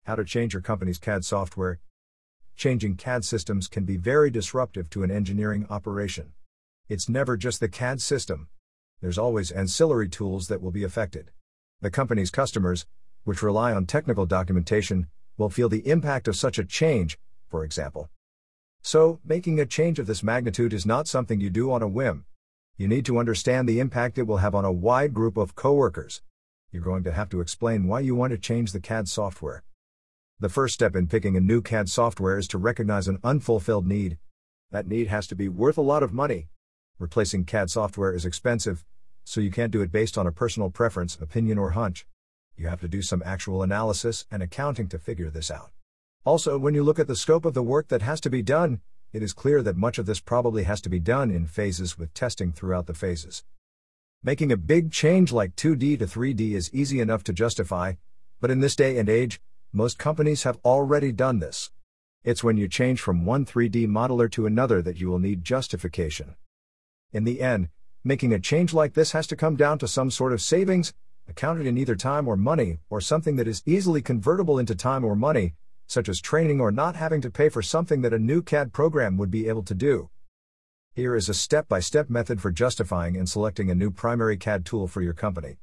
How to change your company's CAD software. Changing CAD systems can be very disruptive to an engineering operation. It's never just the CAD system. There's always ancillary tools that will be affected. The company's customers, which rely on technical documentation, will feel the impact of such a change, for example. So, making a change of this magnitude is not something you do on a whim. You need to understand the impact it will have on a wide group of coworkers. You're going to have to explain why you want to change the CAD software. The first step in picking a new CAD software is to recognize an unfulfilled need. That need has to be worth a lot of money. Replacing CAD software is expensive, so you can't do it based on a personal preference, opinion, or hunch. You have to do some actual analysis and accounting to figure this out. Also, when you look at the scope of the work that has to be done, it is clear that much of this probably has to be done in phases with testing throughout the phases. Making a big change like 2D to 3D is easy enough to justify, but in this day and age, most companies have already done this. It's when you change from one 3D modeler to another that you will need justification. In the end, making a change like this has to come down to some sort of savings, accounted in either time or money, or something that is easily convertible into time or money, such as training or not having to pay for something that a new CAD program would be able to do. Here is a step-by-step method for justifying and selecting a new primary CAD tool for your company.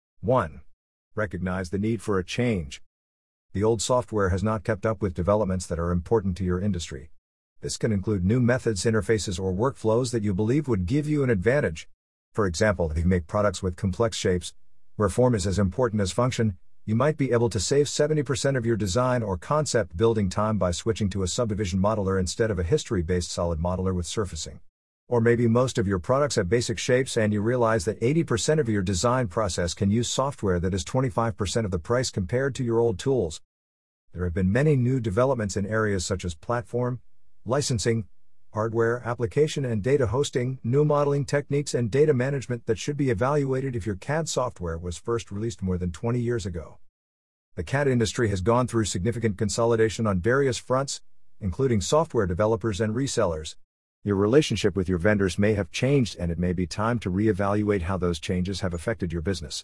1. Recognize the need for a change. The old software has not kept up with developments that are important to your industry. This can include new methods, interfaces, or workflows that you believe would give you an advantage. For example, if you make products with complex shapes, where form is as important as function, you might be able to save 70% of your design or concept building time by switching to a subdivision modeler instead of a history-based solid modeler with surfacing. Or maybe most of your products have basic shapes and you realize that 80% of your design process can use software that is 25% of the price compared to your old tools. There have been many new developments in areas such as platform, licensing, hardware, application and data hosting, new modeling techniques and data management that should be evaluated if your CAD software was first released more than 20 years ago. The CAD industry has gone through significant consolidation on various fronts, including software developers and resellers. Your relationship with your vendors may have changed and it may be time to reevaluate how those changes have affected your business.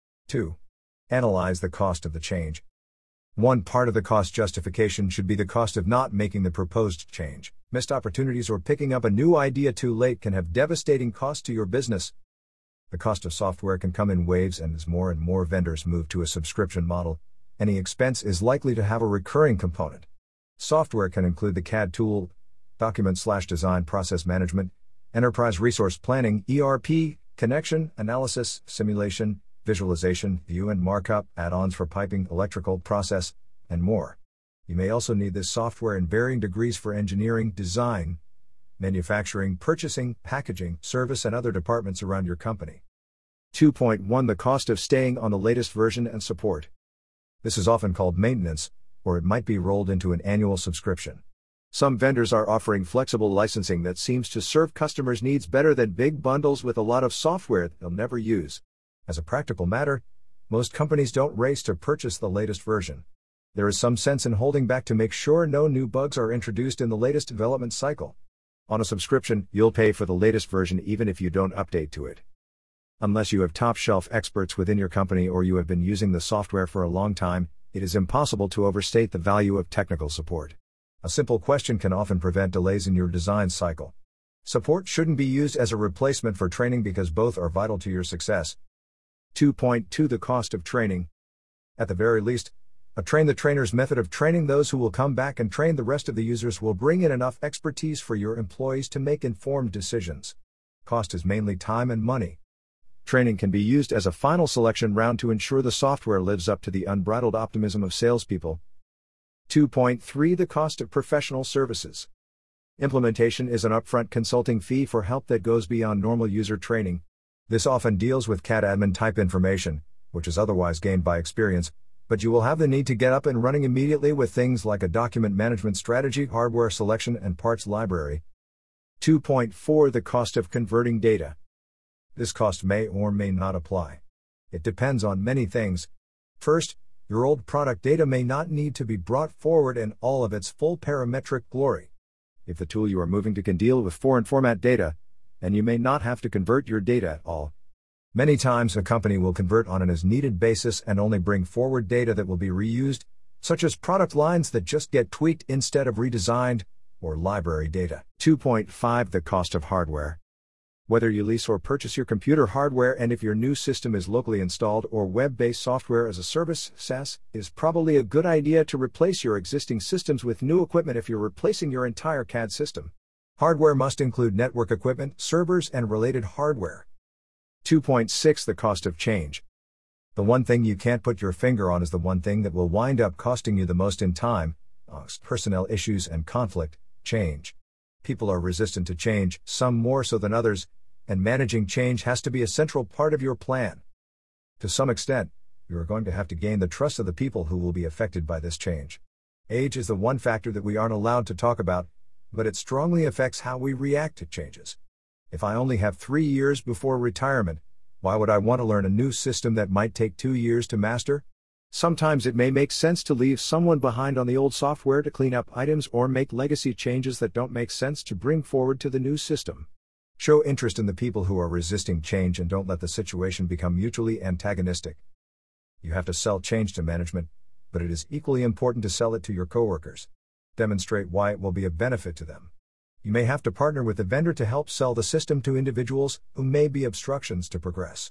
2. Analyze the cost of the change. One part of the cost justification should be the cost of not making the proposed change. Missed opportunities or picking up a new idea too late can have devastating costs to your business. The cost of software can come in waves, and as more and more vendors move to a subscription model, any expense is likely to have a recurring component. Software can include the CAD tool, document/design process management, enterprise resource planning, ERP, connection, analysis, simulation, visualization, view and markup, add-ons for piping, electrical, process, and more. You may also need this software in varying degrees for engineering, design, manufacturing, purchasing, packaging, service, and other departments around your company. 2.1 The cost of staying on the latest version and support. This is often called maintenance, or it might be rolled into an annual subscription. Some vendors are offering flexible licensing that seems to serve customers' needs better than big bundles with a lot of software they'll never use. As a practical matter, most companies don't race to purchase the latest version. There is some sense in holding back to make sure no new bugs are introduced in the latest development cycle. On a subscription, you'll pay for the latest version even if you don't update to it. Unless you have top-shelf experts within your company or you have been using the software for a long time, it is impossible to overstate the value of technical support. A simple question can often prevent delays in your design cycle. Support shouldn't be used as a replacement for training because both are vital to your success. 2.2 The cost of training. At the very least, a train-the-trainers method of training those who will come back and train the rest of the users will bring in enough expertise for your employees to make informed decisions. Cost is mainly time and money. Training can be used as a final selection round to ensure the software lives up to the unbridled optimism of salespeople. 2.3 The cost of professional services. Implementation is an upfront consulting fee for help that goes beyond normal user training. This often deals with CAD admin type information, which is otherwise gained by experience, but you will have the need to get up and running immediately with things like a document management strategy, hardware selection, and parts library. 2.4 The cost of converting data. This cost may or may not apply. It depends on many things. First, your old product data may not need to be brought forward in all of its full parametric glory. If the tool you are moving to can deal with foreign format data, then you may not have to convert your data at all. Many times a company will convert on an as-needed basis and only bring forward data that will be reused, such as product lines that just get tweaked instead of redesigned, or library data. 2.5 The cost of hardware. Whether you lease or purchase your computer hardware, and if your new system is locally installed or web-based software as a service, SaaS, it is probably a good idea to replace your existing systems with new equipment if you're replacing your entire CAD system. Hardware must include network equipment, servers, and related hardware. 2.6 The cost of change. The one thing you can't put your finger on is the one thing that will wind up costing you the most in time: personnel issues and conflict. Change. People are resistant to change, some more so than others, and managing change has to be a central part of your plan. To some extent, you are going to have to gain the trust of the people who will be affected by this change. Age is the one factor that we aren't allowed to talk about, but it strongly affects how we react to changes. If I only have 3 years before retirement, why would I want to learn a new system that might take 2 years to master? Sometimes it may make sense to leave someone behind on the old software to clean up items or make legacy changes that don't make sense to bring forward to the new system. Show interest in the people who are resisting change and don't let the situation become mutually antagonistic. You have to sell change to management, but it is equally important to sell it to your coworkers. Demonstrate why it will be a benefit to them. You may have to partner with the vendor to help sell the system to individuals who may be obstructions to progress.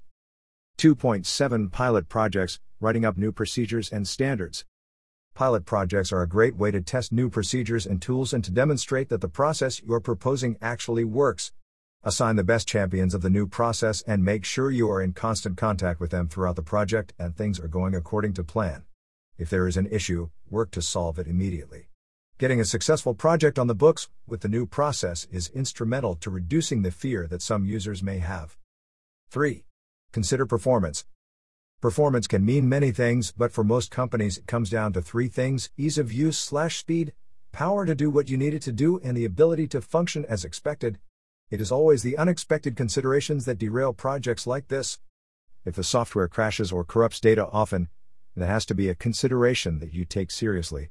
2.7 Pilot projects, writing up new procedures and standards. Pilot projects are a great way to test new procedures and tools and to demonstrate that the process you are proposing actually works. Assign the best champions of the new process and make sure you are in constant contact with them throughout the project and things are going according to plan. If there is an issue, work to solve it immediately. Getting a successful project on the books with the new process is instrumental to reducing the fear that some users may have. 3. Consider performance. Performance can mean many things, but for most companies it comes down to 3 things: ease of use/speed, power to do what you need it to do, and the ability to function as expected. It is always the unexpected considerations that derail projects like this. If the software crashes or corrupts data often, that has to be a consideration that you take seriously.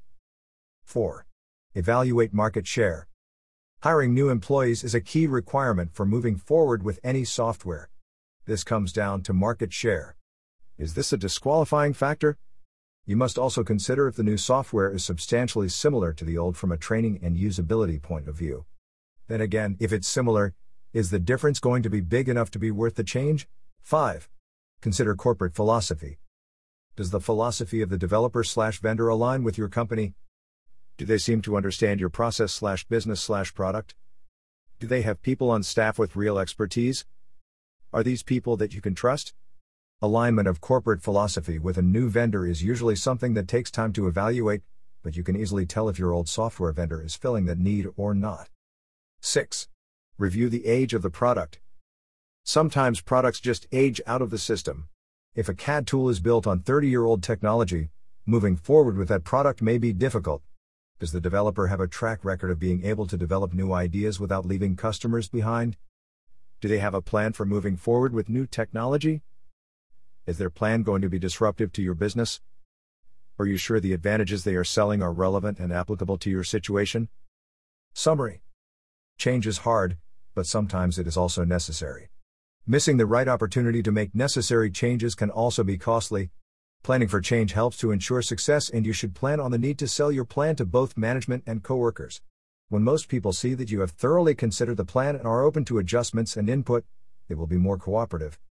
4. Evaluate market share. Hiring new employees is a key requirement for moving forward with any software. This comes down to market share. Is this a disqualifying factor? You must also consider if the new software is substantially similar to the old from a training and usability point of view. Then again, if it's similar, is the difference going to be big enough to be worth the change? 5. Consider corporate philosophy. Does the philosophy of the developer/vendor align with your company? Do they seem to understand your process/business/product? Do they have people on staff with real expertise? Are these people that you can trust? Alignment of corporate philosophy with a new vendor is usually something that takes time to evaluate, but you can easily tell if your old software vendor is filling that need or not. 6. Review the age of the product. Sometimes products just age out of the system. If a CAD tool is built on 30-year-old technology, moving forward with that product may be difficult. Does the developer have a track record of being able to develop new ideas without leaving customers behind? Do they have a plan for moving forward with new technology? Is their plan going to be disruptive to your business? Are you sure the advantages they are selling are relevant and applicable to your situation? Summary. Change is hard, but sometimes it is also necessary. Missing the right opportunity to make necessary changes can also be costly. Planning for change helps to ensure success, and you should plan on the need to sell your plan to both management and coworkers. When most people see that you have thoroughly considered the plan and are open to adjustments and input, they will be more cooperative.